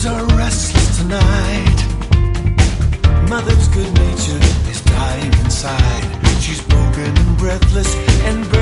are restless tonight. Mother's good nature is dying inside. She's broken and breathless and